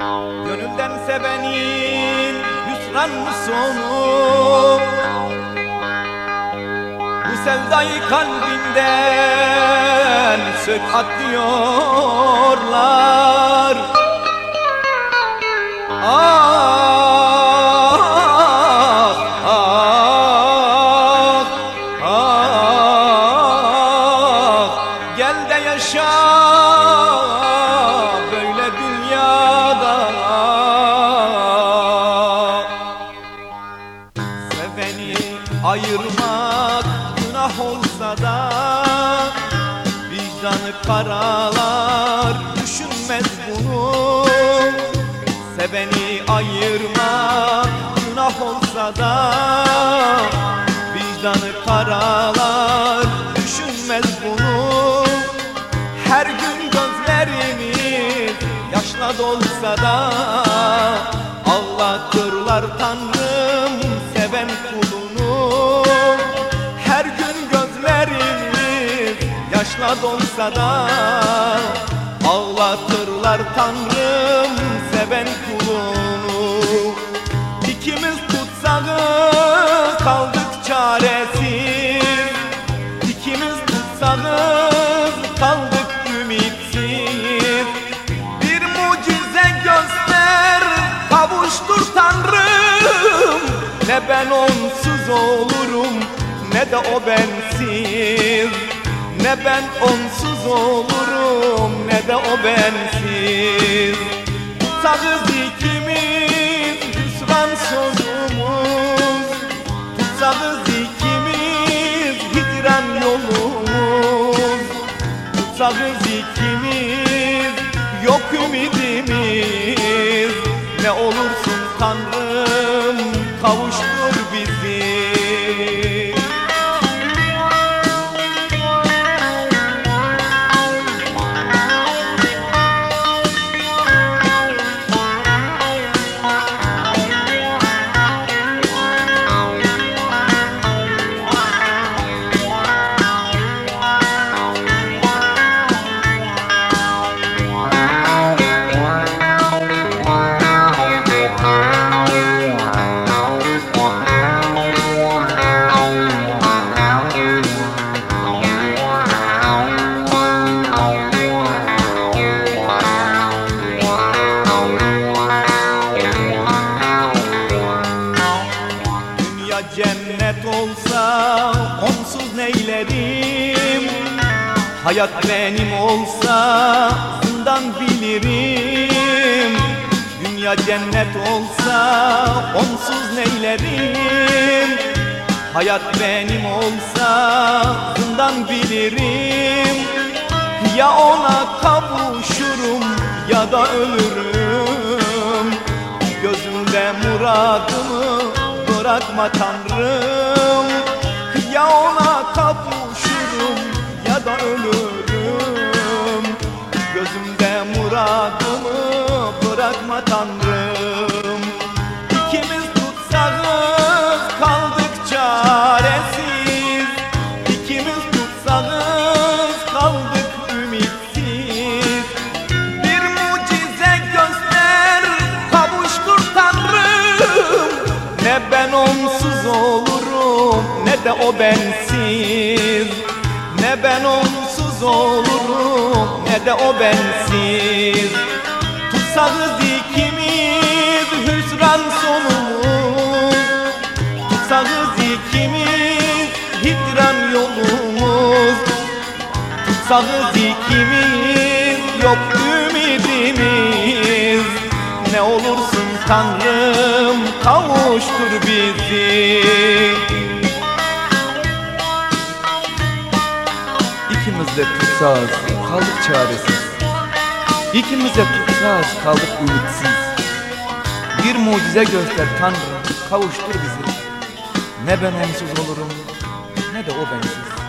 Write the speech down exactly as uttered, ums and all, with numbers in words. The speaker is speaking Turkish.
Gönülden sevenin hüsran mı sonu? Bu sevdayı kalbinden sök at diyorlar. Ah, ah, ah, gel de yaşa böyle dünyada. Seveni ayırmak günah olsa da vicdanı karalar, düşünmez bunu. Seveni ayırmak günah olsa da vicdanı karalar, düşünmez bunu. Her gün gözlerimiz yaşla dolsa da ağlatırlar Tanrım seven kulunu. Her gün gözlerimiz yaşla dolsa da ağlatırlar Tanrım seven kulunu. İkimiz tutsağız kaldık çaresiz, İkimiz tutsağız kaldık ümitsiz. Bir mucize göster kavuştur Tanrım, ne ben onsuz olurum ne de o bensiz. Ne ben onsuz olurum ne de o bensiz. Tutsağız ikimiz hüsran sonumuz, tutsağız ikimiz hicran yolumuz. Tutsağız ikimiz yok ümidimiz. Ne olursun Tanrım kavuştur bizi. Cennet olsa onsuz neylerim, hayat benim olsa zindan bilirim. Dünya cennet olsa onsuz neylerim, hayat benim olsa zindan bilirim. Ya ona kavuşurum ya da ölürüm, gözümde muradımı bırakma Tanrım. Ya ona kavuşurum ya da ölürüm, gözümde muradımı bırakma Tanrım. İkimiz tutsağız kaldık çaresiz, İkimiz tutsağız kaldık ümitsiz. Bir mucize göster kavuştur Tanrım, ne ben onsuz olurum ne de o bensiz. Ne ben onsuz olurum ne de o bensiz. Tutsağız ikimiz hüsran sonumuz, tutsağız ikimiz hicran yolumuz. Tutsağız ikimiz yok ümidimiz. Ne olursun Tanrım kavuştur bizi. İkimiz de tutsağız kaldık çaresiz, İkimiz de tutsağız kaldık ümitsiz. Bir mucize göster Tanrım kavuştur bizi. Ne ben onsuz olurum ne de o bensiz.